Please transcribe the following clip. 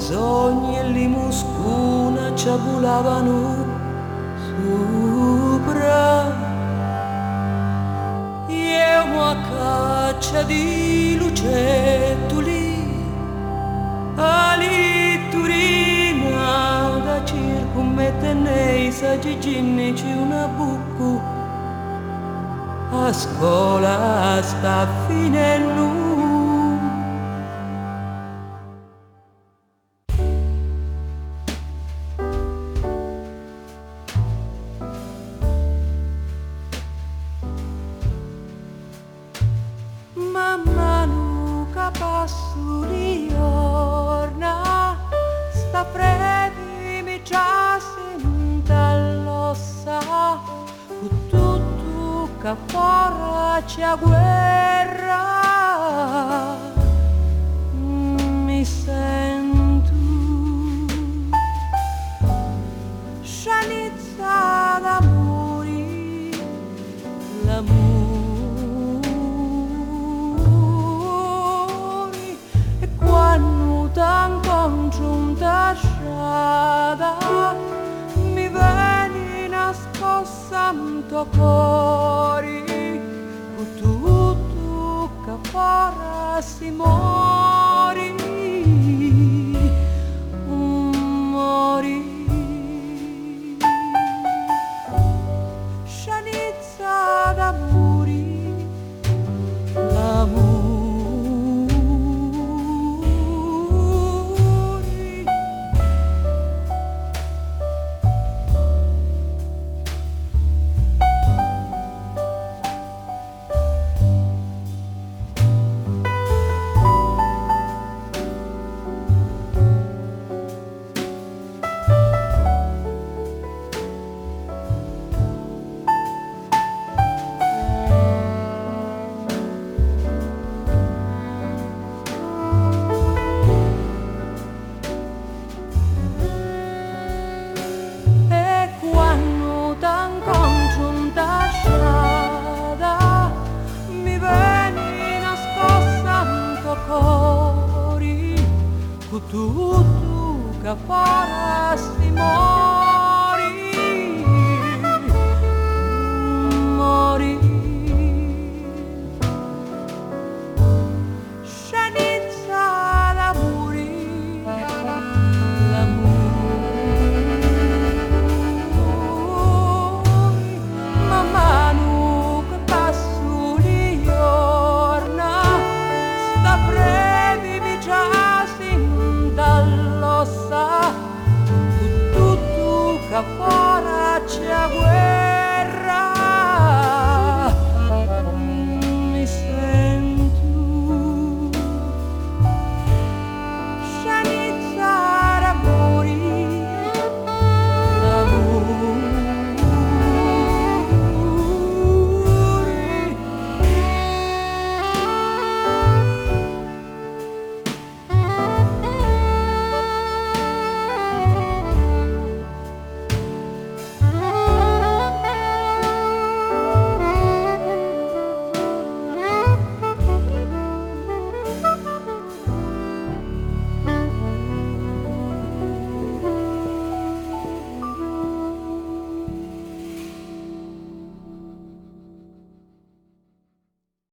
sogni e li muscuna ciabulavano sopra. Io a caccia di lucettoli, ali turina da circummette nei saggi ginnici una buccu. A scuola sta finendo. Mamma nuca passo di giorna, sta freddi mi già senta l'ossa, con tutto che fuori c'è guerra, mi sento scianizza d'amori, l'amore. Congiunta strada mi vieni nascosta santo cori con tutto che fora si mori mori scianizza d'amori l'amore. Tutto che farà si muore.